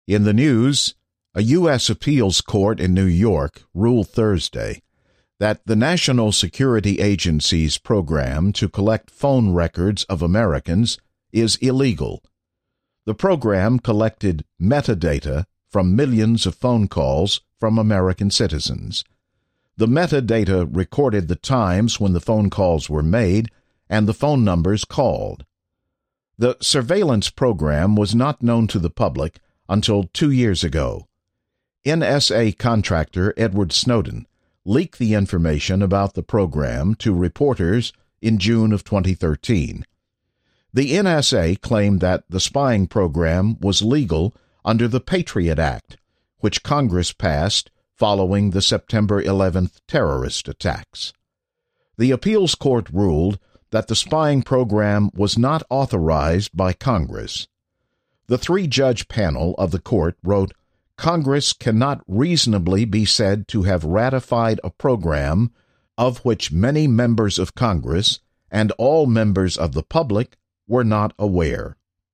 In the news, a U.S. appeals court in New York ruled Thursday that the National Security Agency's program to collect phone records of Americans is illegal. The program collected metadata from millions of phone calls from American citizens. The metadata recorded the times when the phone calls were made and the phone numbers called. The surveillance program was not known to the public until 2 years ago. NSA contractor Edward Snowden leaked the information about the program to reporters in June of 2013. The NSA claimed that the spying program was legal under the Patriot Act, which Congress passed following the September 11th terrorist attacks. The appeals court ruled that the spying program was not authorized by Congress. The three-judge panel of the court wrote, "Congress cannot reasonably be said to have ratified a program of which many members of Congress and all members of the public were not aware."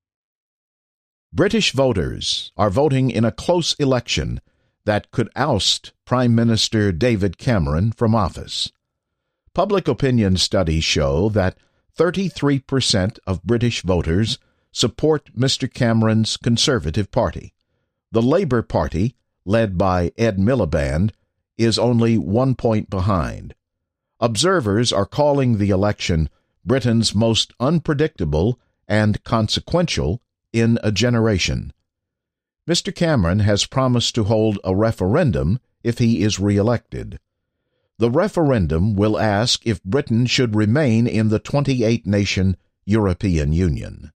British voters are voting in a close election that could oust Prime Minister David Cameron from office. Public opinion studies show that 33% of British voters support Mr. Cameron's Conservative Party. The Labour Party, led by Ed Miliband, is only 1 point behind. Observers are calling the election Britain's most unpredictable and consequential in a generation. Mr. Cameron has promised to hold a referendum if he is re-elected. The referendum will ask if Britain should remain in the 28-nation European Union.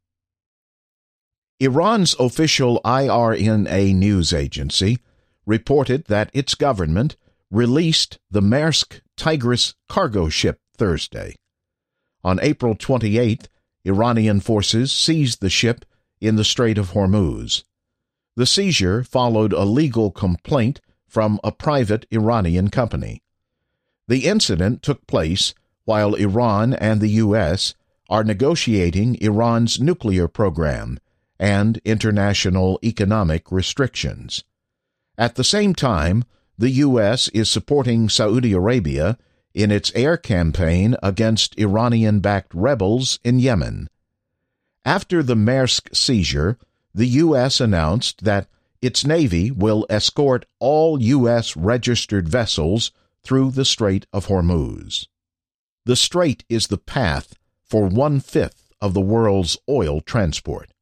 Iran's official IRNA news agency reported that its government released the Maersk Tigris cargo ship Thursday. On April 28th, Iranian forces seized the ship in the Strait of Hormuz. The seizure followed a legal complaint from a private Iranian company. The incident took place while Iran and the U.S. are negotiating Iran's nuclear program and international economic restrictions. At the same time, the U.S. is supporting Saudi Arabia in its air campaign against Iranian-backed rebels in Yemen. After the Maersk seizure, the U.S. announced that its Navy will escort all U.S. registered vessels through the Strait of Hormuz. The strait is the path for 1/5 of the world's oil transport.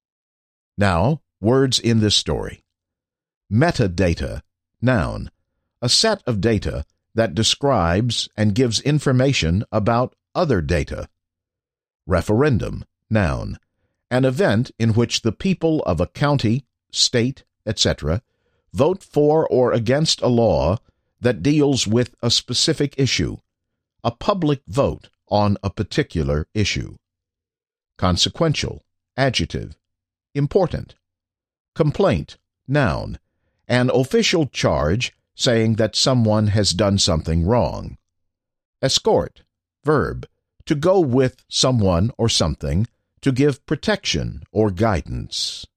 Now, words in this story. Metadata, noun, a set of data that describes and gives information about other data. Referendum, noun, an event in which the people of a county, state, etc., vote for or against a law that deals with a specific issue, a public vote on a particular issue. Consequential, adjective, important. Complaint, noun, an official charge saying that someone has done something wrong. Escort, verb, to go with someone or something, to give protection or guidance.